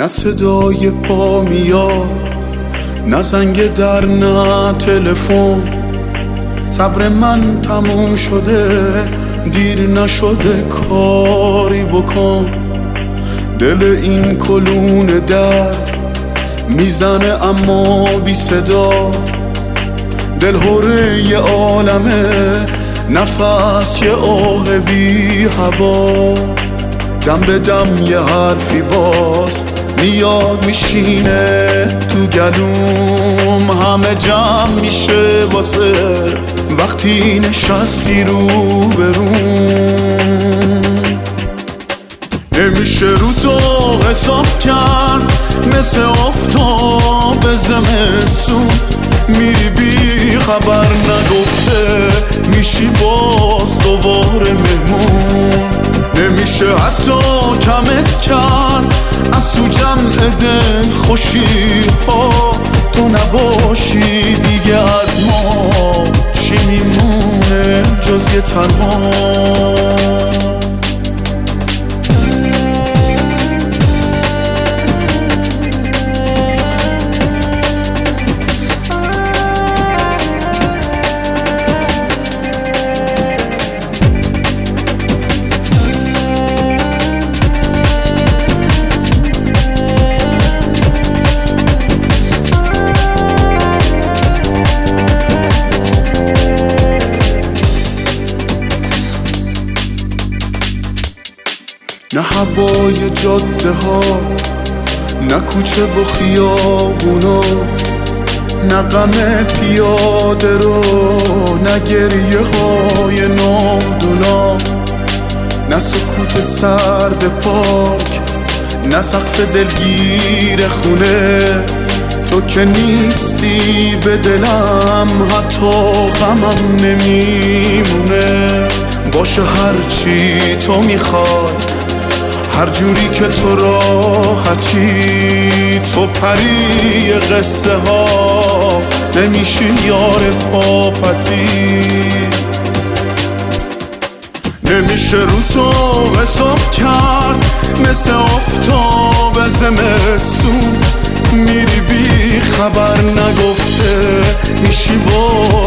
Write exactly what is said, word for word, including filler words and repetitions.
نه صدای پا میاد، نه زنگ در، نه تلفن. صبر من تموم شده، دیر نشده کاری بکن. دل این کلون در میزنه اما بی صدا. دل هره یه عالمه، نفس یه آه بی هوا. دم به دم یه حرفی باز میاد میشینه تو گلوم. همه جمع میشه واسه وقتی نشستی رو بروم. نمیشه رو تو حساب کرد، مثل آفتاب زمستون. میری بی خبر نگفته، میشی باز دوباره مهمون. نمیشه حتی کمت کرد از تو جمع دل خوشی ها. تو نباشی دیگه از ما چی میمونه جز یه تنها. نه هوای جاده ها، نه کوچه و خیابونا، نه غم پیاده رو، نه گریه های ناودونا، نه سکوت سرد پاک، نه سقف دلگیر خونه. تو که نیستی به دلم، حتی غمم نمیمونه. باشه هرچی تو میخوای، هر جوری که تو راحتی. تو پری قصه ها، نمیشی یار پاپتی. نمیشه رو تو حساب کرد، مثل آفتاب زمستون. میری بی خبر نگفته، میشی با